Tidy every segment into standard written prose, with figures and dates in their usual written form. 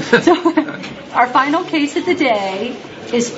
So our final case of the day is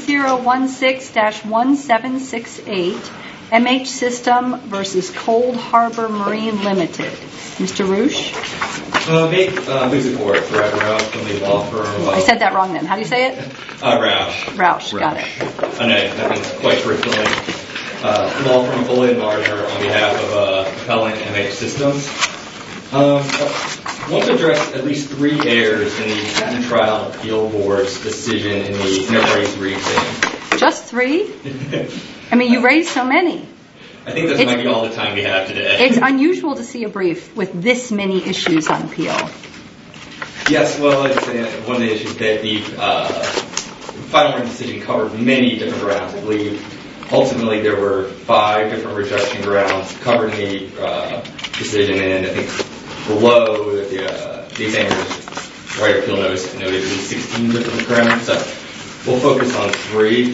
2016-1768, MH System versus Cold Harbor Marine Limited. Mr. Roosh? Please support Brad Roush from the law firm. I said that wrong then. How do you say it? Roush, got it. I know, nothing's quite truthfully. Law firm Foley and Lardner on behalf of Appellant MH Systems. I want to address at least 3 errors in the Patent Trial and Appeal Board's decision in the inter-parties briefing. Just 3? I mean, you raised so many. I think this might be all the time we have today. It's unusual to see a brief with this many issues on appeal. Yes, well, one of the issues that the final written decision covered many different grounds. I believe ultimately there were 5 different rejection grounds covered in the decision, and I think below the examiner's right appeal notice noted at least 16 different grounds. So we'll focus on 3.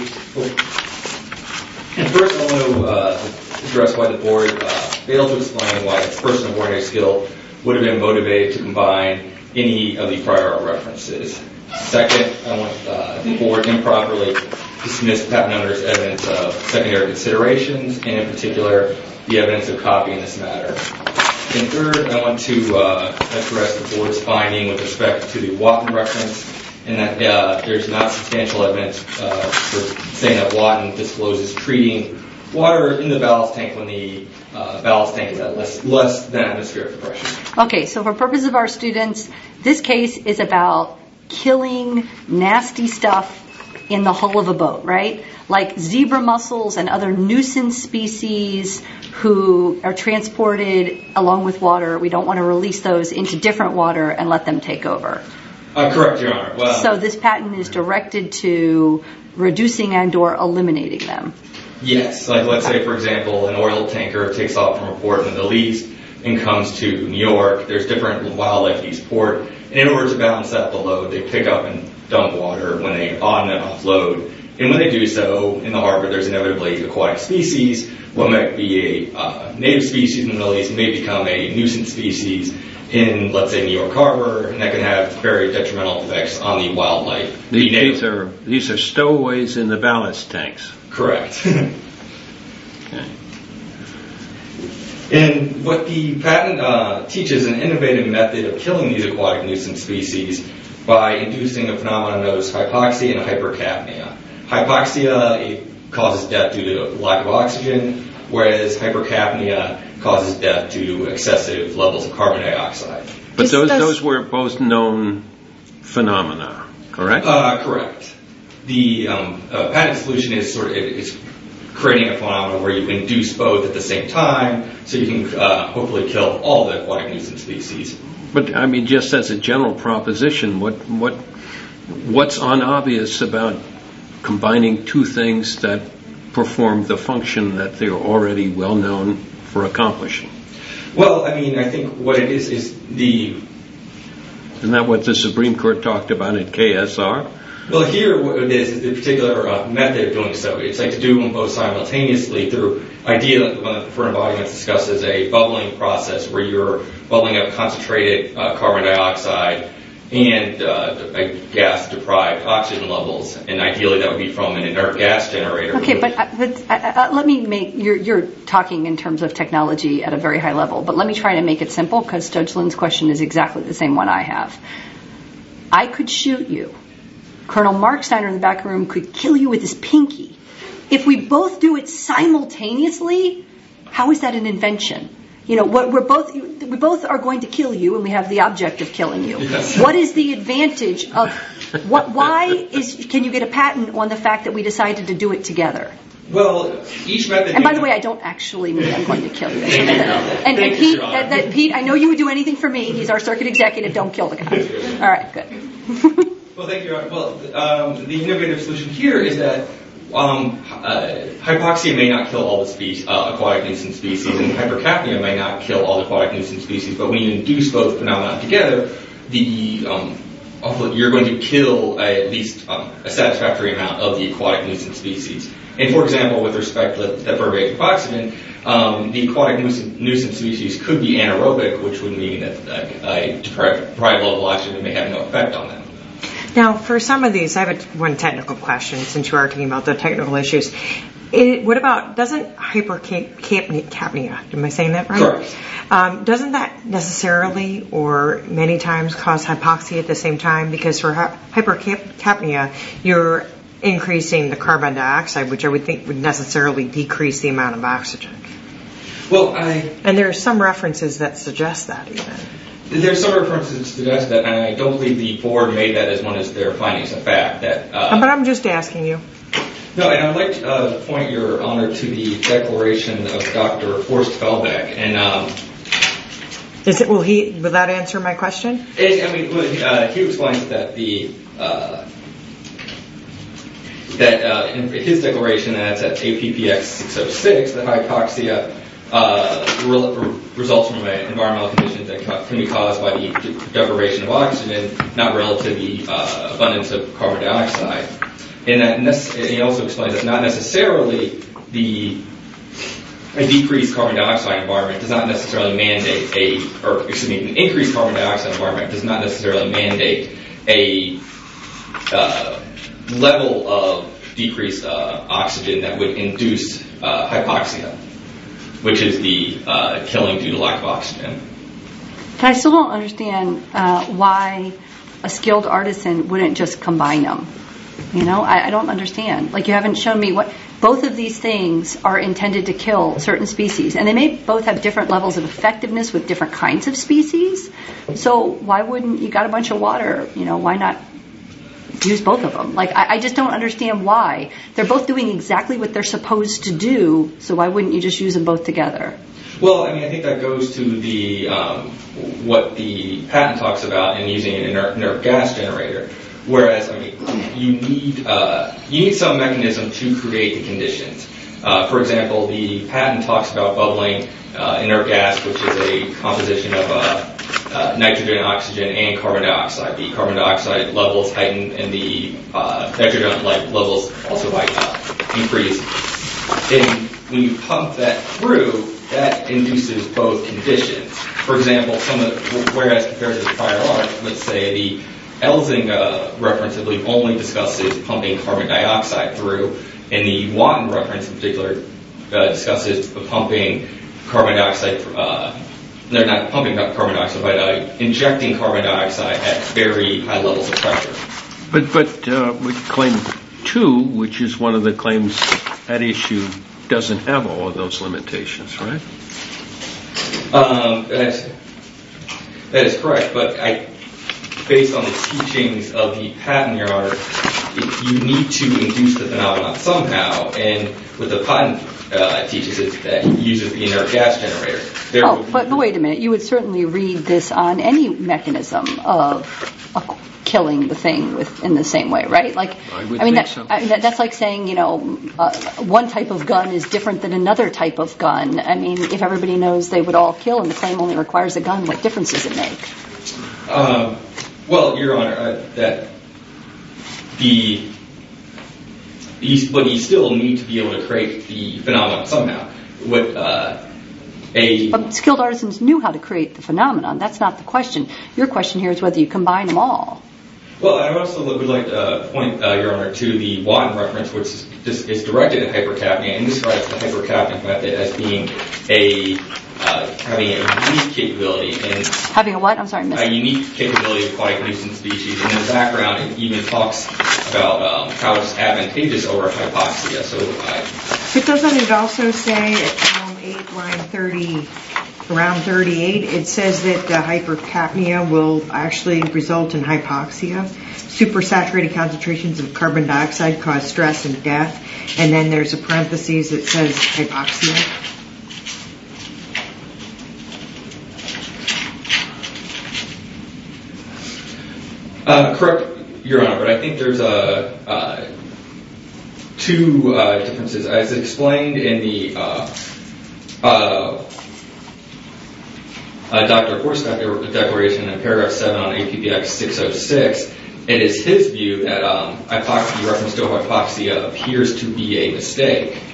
And first, I want to address why the board failed to explain why a person of ordinary skill would have been motivated to combine any of the prior art references. Second, I want the board improperly dismiss patent owner's evidence of secondary considerations, and in particular, the evidence of copying this matter. And third, I want to address the board's finding with respect to the Watton reference, and that there's not substantial evidence for saying that Watton discloses treating water in the ballast tank when the ballast tank is at less than atmospheric pressure. Okay, so for purpose of our students, this case is about killing nasty stuff in the hull of a boat, right? Like zebra mussels and other nuisance species who are transported along with water. We don't want to release those into different water and let them take over. Correct, Your Honor. Well, so this patent is directed to reducing and/or eliminating them. Yes, like let's say, for example, an oil tanker takes off from a port in the Middle East and comes to New York. There's different wildlife at each port. And in order to balance out the load, they pick up and dump water when they on and offload. And when they do so, in the harbor, there's inevitably aquatic species. What might be a native species in the Middle East may become a nuisance species in, let's say, New York Harbor, and that can have very detrimental effects on the wildlife. These are stowaways in the ballast tanks. Correct. Okay. And what the patent teaches an innovative method of killing these aquatic nuisance species by inducing a phenomenon known as hypoxia and hypercapnia. Hypoxia, it causes death due to lack of oxygen, whereas hypercapnia causes death due to excessive levels of carbon dioxide. But those were both known phenomena, correct? Correct. The patent solution is is creating a phenomenon where you induce both at the same time, so you can hopefully kill all the aquatic nuisance species. But I mean, just as a general proposition, what's unobvious about combining 2 things that perform the function that they're already well known for accomplishing? Well, I mean, I think what it is Isn't that what the Supreme Court talked about in KSR? Well, here what it is the particular method of doing so. It's like to do them both simultaneously through ideally one of the preferred embodiments discusses a bubbling process where you're bubbling up concentrated carbon dioxide and gas-deprived oxygen levels, and ideally that would be from an inert gas generator. Okay, but let me make, you're talking in terms of technology at a very high level, but let me try to make it simple, because Judge Lynn's question is exactly the same one I have. I could shoot you. Colonel Marksteiner in the back room could kill you with his pinky. If we both do it simultaneously, how is that an invention? You know, we both are going to kill you, and we have the object of killing you. Yes. What is the advantage of can you get a patent on the fact that we decided to do it together? Well, each method. And by the way, I don't actually mean I'm going to kill you. And Pete, I know you would do anything for me. He's our circuit executive. Don't kill the guy. All right, good. Well, thank you. Well, the innovative solution here is that hypoxia may not kill all the aquatic nuisance species, and hypercapnia may not kill all the aquatic nuisance species. But when you induce both phenomena together, you're going to kill at least a satisfactory amount of the aquatic nuisance species. And for example, with respect to deprivation of oxygen, the aquatic nuisance species could be anaerobic, which would mean that a deprived level of oxygen may have no effect on them. Now, for some of these, I have one technical question since you are talking about the technical issues. What about, doesn't hypercapnia, am I saying that right? Correct. Doesn't that necessarily or many times cause hypoxia at the same time? Because for hypercapnia, you're increasing the carbon dioxide, which I would think would necessarily decrease the amount of oxygen. Well, And there are some references that suggest that even. There's some references that suggest that, and I don't believe the board made that as one of their findings of fact. But I'm just asking you. No, and I'd like to point your honor to the declaration of Dr. Forrest Feldbeck. And will that answer my question? He explains that in his declaration, and that's at APPX 606, that hypoxia results from environmental conditions that can be caused by the deprivation of oxygen, not relative to the abundance of carbon dioxide. And he also explains that not necessarily a decreased carbon dioxide environment does not necessarily mandate an increased carbon dioxide environment does not necessarily mandate a level of decreased oxygen that would induce hypoxia, which is the killing due to lack of oxygen. I still don't understand why a skilled artisan wouldn't just combine them. I don't understand. Like, you haven't shown me what both of these things are intended to kill certain species, and they may both have different levels of effectiveness with different kinds of species. So why wouldn't you got a bunch of water? Why not use both of them? Like, I just don't understand why. They're both doing exactly what they're supposed to do, so why wouldn't you just use them both together? Well, I think that goes to the what the patent talks about in using an inert gas generator. Whereas, you need some mechanism to create the conditions. For example, the patent talks about bubbling inert gas, which is a composition of nitrogen, oxygen, and carbon dioxide. The carbon dioxide levels heighten, and the nitrogen levels also increase. And when you pump that through, that induces both conditions. For example, whereas compared to the prior art, let's say the Elsing reference, I believe, only discusses pumping carbon dioxide through, and the Watton reference in particular discusses pumping carbon dioxide. They're not pumping carbon dioxide, but injecting carbon dioxide at very high levels of pressure. But with Claim 2, which is one of the claims at issue, doesn't have all of those limitations, right? That is correct, but based on the teachings of the patent, Your Honor, you need to induce the phenomenon somehow, and what the patent teaches is that it uses the inert gas generator. But wait a minute. You would certainly read this on any mechanism of killing the thing in the same way, right? Like, I would think so. That's like saying, one type of gun is different than another type of gun. If everybody knows they would all kill and the claim only requires a gun, what difference does it make? Well, Your Honor, but you still need to be able to create the phenomenon somehow. Skilled artisans knew how to create the phenomenon. That's not the question. Your question here is whether you combine them all. Well, I also would like to point, Your Honor, to the Watton reference, which is directed at hypercapnia and describes the hypercapnic method as being having a unique capability. Having a what? I'm sorry, a unique capability of aquatic nuisance species. And in the background, it even talks about how it's advantageous over hypoxia. But doesn't it also say at column 8, line 30, around 38, it says that hypercapnia will actually result in hypoxia. Supersaturated concentrations of carbon dioxide cause stress and death. And then there's a parenthesis that says hypoxia. Correct, Your Honor, but I think there's two differences. As explained in the Dr. Forrest declaration in paragraph 7 on APPX 606, it is his view that reference to hypoxia appears to be a mistake.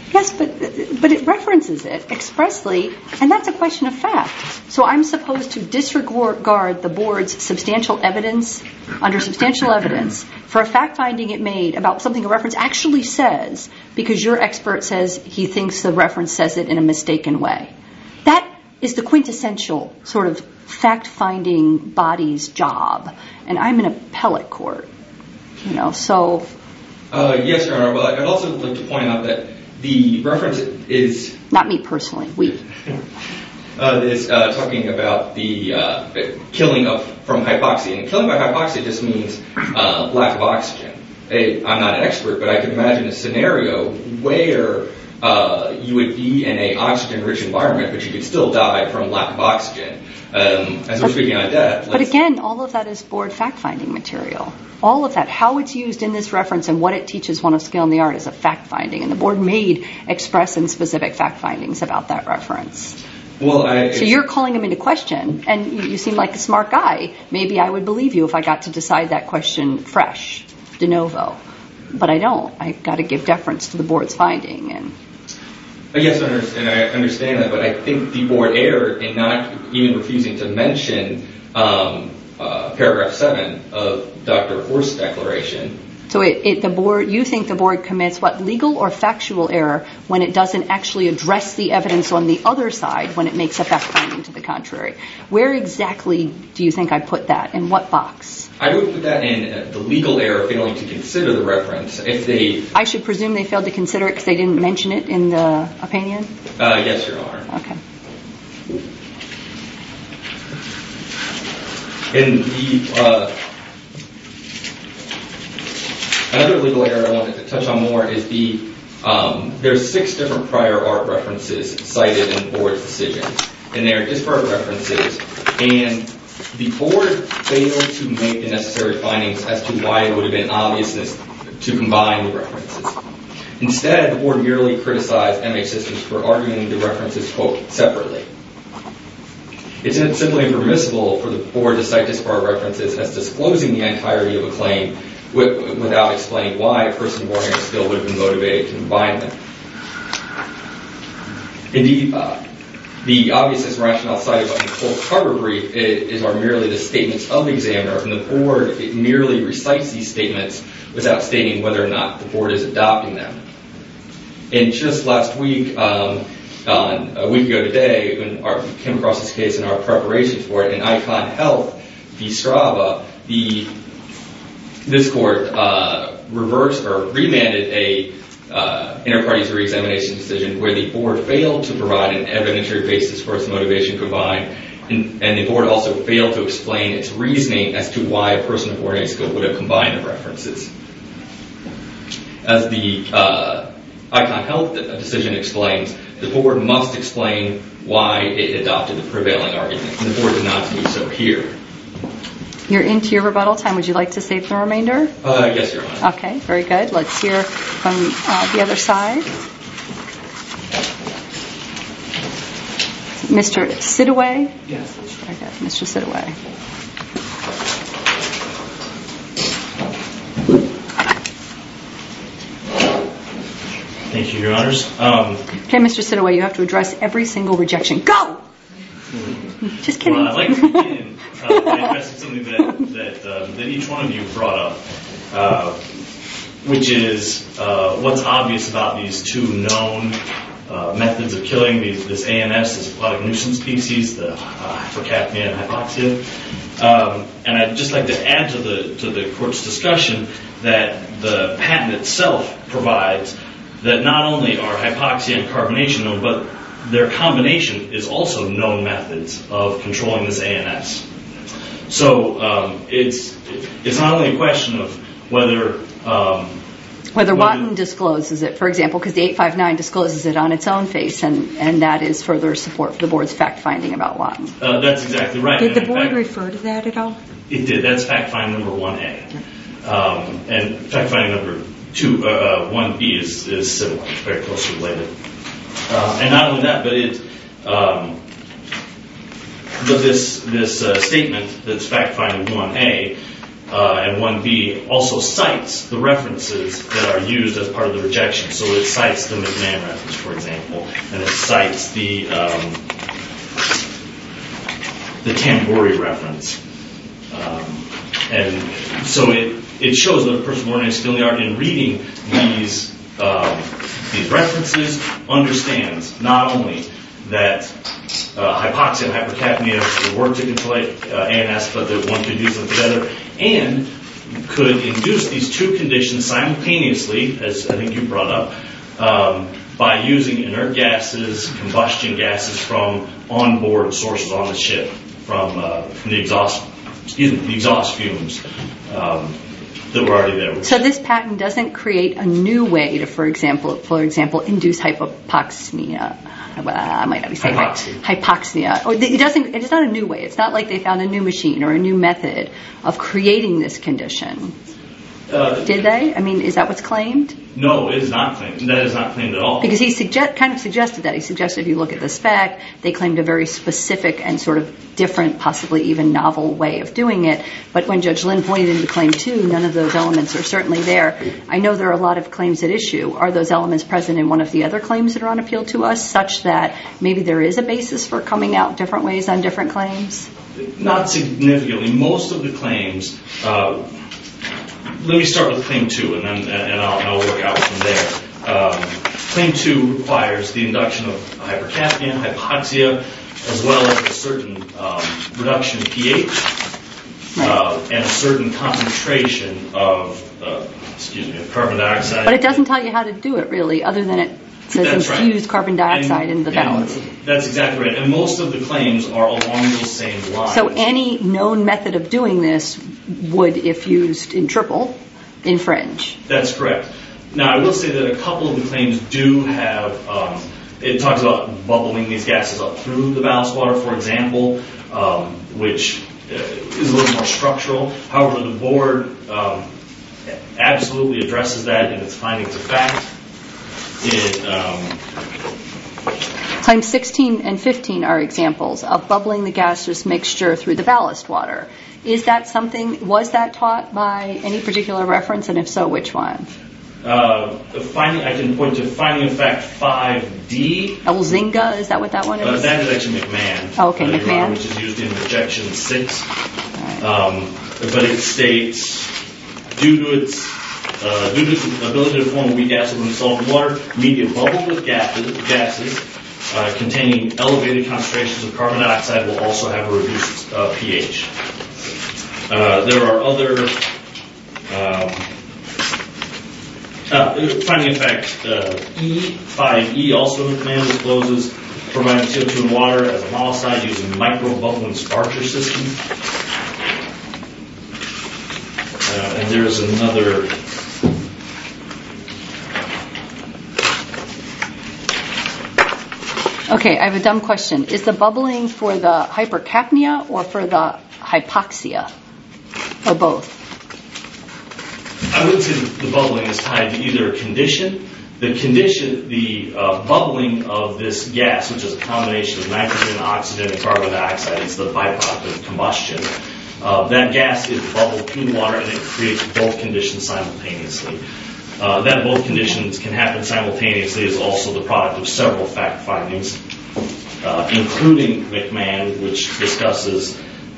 Yes, but it references it expressly, and that's a question of fact. So I'm supposed to disregard the board's substantial evidence, under substantial evidence, for a fact finding it made about something a reference actually says, because your expert says he thinks the reference says it in a mistaken way. That is the quintessential sort of fact-finding body's job, and I'm an appellate court, so... Yes, Your Honor. Well, I'd also like to point out that the reference is... Not me personally, we. is talking about the killing from hypoxia. And killing by hypoxia just means lack of oxygen. I'm not an expert, but I can imagine a scenario where you would be in an oxygen-rich environment, but you could still die from lack of oxygen. As we're speaking on death... But again, all of that is board fact-finding material. All of that, how it's used in this reference and what it teaches one of skill in the art is a fact-finding. And the board made express and specific fact-findings about that reference. So you're calling him into question, and you seem like a smart guy. Maybe I would believe you if I got to decide that question fresh, de novo. But I don't. I've got to give deference to the board's finding. Yes, and I understand that, but I think the board erred in not even refusing to mention paragraph 7 of Dr. Horst's declaration. So you think the board commits what, legal or factual error when it doesn't actually address the evidence on the other side when it makes a fact finding to the contrary? Where exactly do you think I put that? In what box? I would put that in the legal error failing to consider the reference. I should presume they failed to consider it because they didn't mention it in the opinion? Yes, Your Honor. Okay. And another legal error I wanted to touch on more is there's 6 different prior art references cited in the board's decision, and they're disparate references, and the board failed to make the necessary findings as to why it would have been obvious to combine the references. Instead, the board merely criticized MH Systems for arguing the references, quote, separately. It's simply impermissible for the board to cite disparate references as disclosing the entirety of a claim without explaining why a person of ordinary skill would have been motivated to combine them. Indeed, the obviousness rationale cited by the Cole Carver brief are merely the statements of the examiner, and the board merely recites these statements without stating whether or not the board is adopting them. And just last week, a week ago today, when we came across this case in our preparation for it, in Icon Health v. Strava, this court reversed or remanded a inter-parties re-examination decision where the board failed to provide an evidentiary basis for its motivation to combine, and the board also failed to explain its reasoning as to why a person of ordinary skill would have combined the references. As the Icon Health decision explains, the board must explain why it adopted the prevailing argument, and the board did not do so here. You're into your rebuttal time. Would you like to save the remainder? Yes, Your Honor. Okay, very good. Let's hear from the other side. Mr. Sidaway? Yes. Very good. Mr. Sidaway. Thank you, Your Honors. Okay, Mr. Sidaway, you have to address every single rejection. Go! Just kidding. Well, I'd like to begin by addressing something that each one of you brought up, which is what's obvious about these 2 known methods of killing this ANS, this aquatic nuisance species, the hypercapnia and hypoxia. And I'd just like to add to the court's discussion that the patent itself provides that not only are hypoxia and carbonation known, but their combination is also known methods of controlling this ANS. So it's not only a question of whether Watton discloses it, for example, because the 859 discloses it on its own face, and that is further support for the board's fact-finding about Watton. That's exactly right. Did the board refer to that at all? It did. That's fact-finding number 1A. And fact-finding number 1B is similar, very closely related. And not only that, but this statement that's fact-finding 1A and 1B also cites the references that are used as part of the rejection. So it cites the McMahon reference, for example, and it cites the Tamburi reference. And so it shows that a person with ordinary skill in the art in reading these references understands not only that hypoxia and hypercapnia would work to control ANS, but that one could use them together, and could induce these two conditions simultaneously, as I think you brought up, by using inert gases, combustion gases from onboard sources on the ship, from the exhaust fumes that were already there. So this patent doesn't create a new way to, for example, induce hypoxia. I might not be saying right. Hypoxia. Or it's not a new way. It's not like they found a new machine or a new method of creating this condition. Did they? I mean, is that what's claimed? No, it is not claimed. That is not claimed at all. Because he kind of suggested that. He suggested if you look at the spec, they claimed a very specific and sort of different, possibly even novel way of doing it. But when Judge Lynn pointed into Claim 2, none of those elements are certainly there. I know there are a lot of claims at issue. Are those elements present in one of the other claims that are on appeal to us, such that maybe there is a basis for coming out different ways on different claims? Not significantly. Most of the claims... let me start with Claim 2, and I'll work out from there. Claim 2 requires the induction of hypercapnia, hypoxia, as well as a certain reduction in pH and a certain concentration of carbon dioxide. But it doesn't tell you how to do it, really, other than it says infuse carbon dioxide into the ballast. That's exactly right. And most of the claims are along those same lines. So any known method of doing this would, if used in triple, infringe. That's correct. Now, I will say that a couple of the claims do have, it talks about bubbling these gases up through the ballast water, for example, which is a little more structural. However, the board absolutely addresses that in its findings of fact. Claims 16 and 15 are examples of bubbling the gaseous mixture through the ballast water. Is that something, was that taught by any particular reference, and if so, which one? I can point to finding of fact 5D. Elzinga, is that what that one is? That is actually McMahon. Oh, okay, McMahon. Which is used in rejection 6. Right. But it states, due to its ability to form a weak acid when dissolved in water, media bubbled with gases containing elevated concentrations of carbon dioxide will also have a reduced pH. There are other finding of fact 5E also McMahon discloses providing CO2 in water as a molecide using micro-bubbling sparger system. And there is another. Okay, I have a dumb question. Is the bubbling for the hypercapnia or for the hypoxia? Or both? I would say the bubbling is tied to either a condition. The bubbling of this gas, which is a combination of nitrogen, oxygen, and carbon dioxide, is the byproduct of combustion. That gas is bubbled through the water, and it creates both conditions simultaneously. That both conditions can happen simultaneously is also the product of several fact findings, including McMahon, which discusses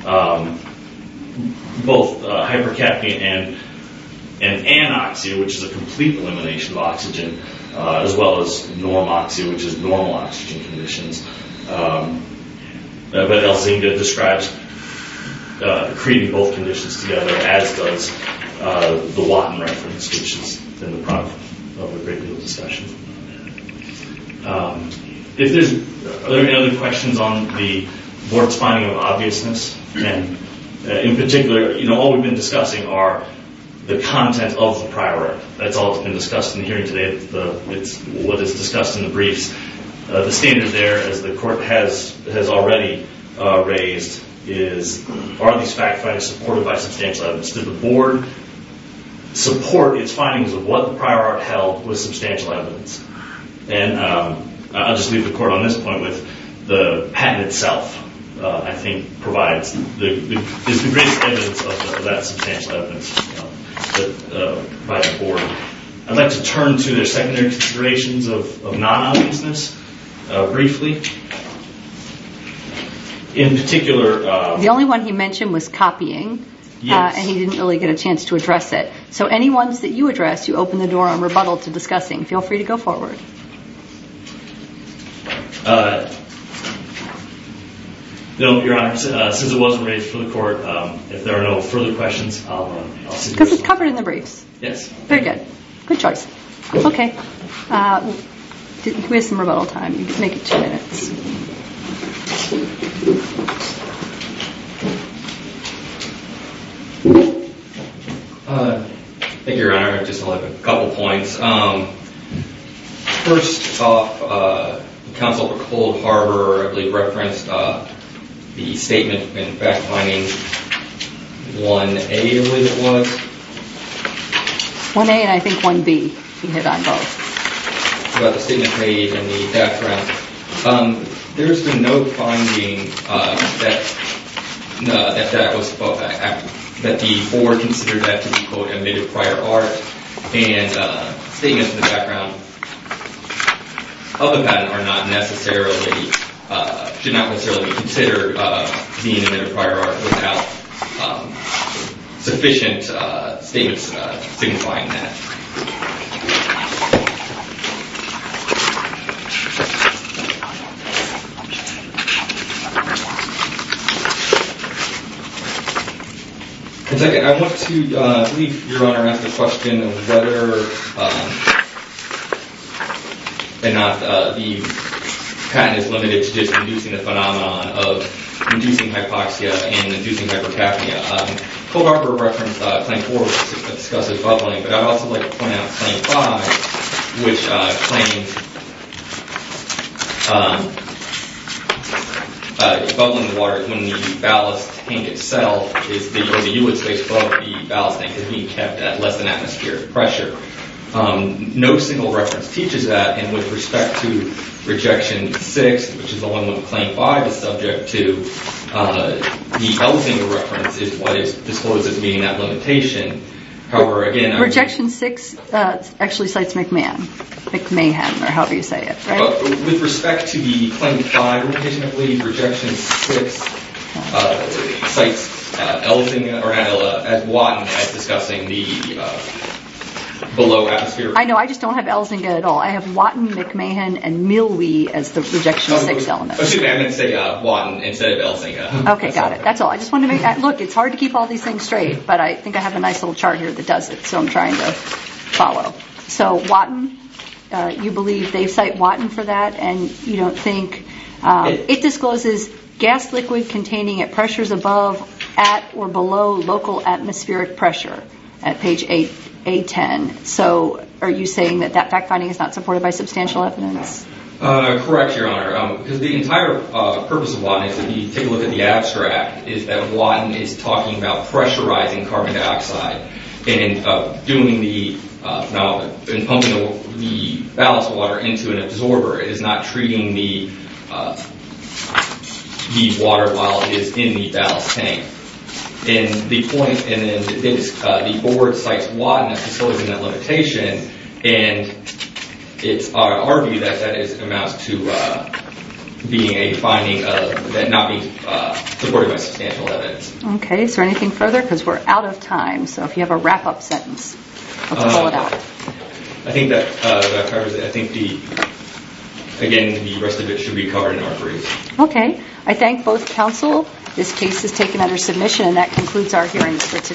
both hypercapnia and anoxia, which is a complete elimination of oxygen, as well as normoxia, which is normal oxygen conditions. But Elzinga describes creating both conditions together, as does the Watton reference, which is in the product of a great deal of discussion. Are there any other questions on the board's finding of obviousness? And in particular, all we've been discussing are the content of the prior art. That's all that's been discussed in the hearing today. It's what is discussed in the briefs. The standard there, as the court has already raised, are these fact findings supported by substantial evidence? Did the board support its findings of what the prior art held with substantial evidence? And I'll just leave the court on this point with the patent itself. I think provides is the greatest evidence of that substantial evidence by the board. I'd like to turn to their secondary considerations of non-obviousness briefly. In particular, the only one he mentioned was copying, yes. And he didn't really get a chance to address it. So any ones that you address, you open the door on rebuttal to discussing. Feel free to go forward. No, Your Honor, since it wasn't raised for the court, if there are no further questions, I'll sit because it's covered in the briefs. Yes. Very good. Good choice. Okay. We have some rebuttal time. You can make it 2 minutes. Thank you, Your Honor. I just have a couple points. First off, Counsel for Cold Harbor, I believe, referenced the statement in fact finding 1A, I believe it was. 1A and I think 1B. He hit on both. About the statement made in the background. There's been no finding that was that the board considered that to be, quote, admitted prior art, and statements in the background of the patent are not necessarily, should not necessarily be considered being admitted prior art without sufficient statements signifying that. And second, I want to believe Your Honor asked the question of whether and not the patent is limited to just inducing the phenomenon of inducing hypoxia and inducing hypercapnia. Cold Harbor referenced Claim 4, which discusses bubbling, but I'd also like to point out Claim 5, which claims bubbling the water when the ballast tank itself is the Ewig space above the ballast tank is being kept at less than atmospheric pressure. No single reference teaches that, and with respect to Rejection 6, which is the one with Claim 5 is subject to, the Elzinga reference is what is disclosed as meeting that limitation. However, again... Rejection 6 actually cites McMahon, or however you say it, right? With respect to the Claim 5 limitation, I believe Rejection 6 cites Elzinga, or as Watton, as discussing the below atmosphere. I know, I just don't have Elzinga at all. I have Watton, McMahon, and Milwee as the Rejection 6 element. Excuse me, I meant to say Watton instead of Elzinga. Okay, got it. That's all. I just wanted to make that. Look, it's hard to keep all these things straight, but I think I have a nice little chart here that does it, so I'm trying to follow. So Watton, you believe they cite Watton for that, and you don't think it discloses gas liquid containing at pressures above, at, or below local atmospheric pressure at page 8A10. So are you saying that fact finding is not supported by substantial evidence? Correct, Your Honor. Because the entire purpose of Watton is, if you take a look at the abstract, is that Watton is talking about pressurizing carbon dioxide and doing the and pumping the ballast water into an absorber. It is not treating the water while it is in the ballast tank. And the point, and then the board cites Watton as disclosing that limitation, and it's our view that amounts to being a finding of that not being supported by substantial evidence. Okay, is there anything further? Because we're out of time, so if you have a wrap-up sentence, let's pull it out. I think that covers it. I think the rest of it should be covered in our brief. Okay, I thank both counsel. This case is taken under submission, and that concludes our hearings for today.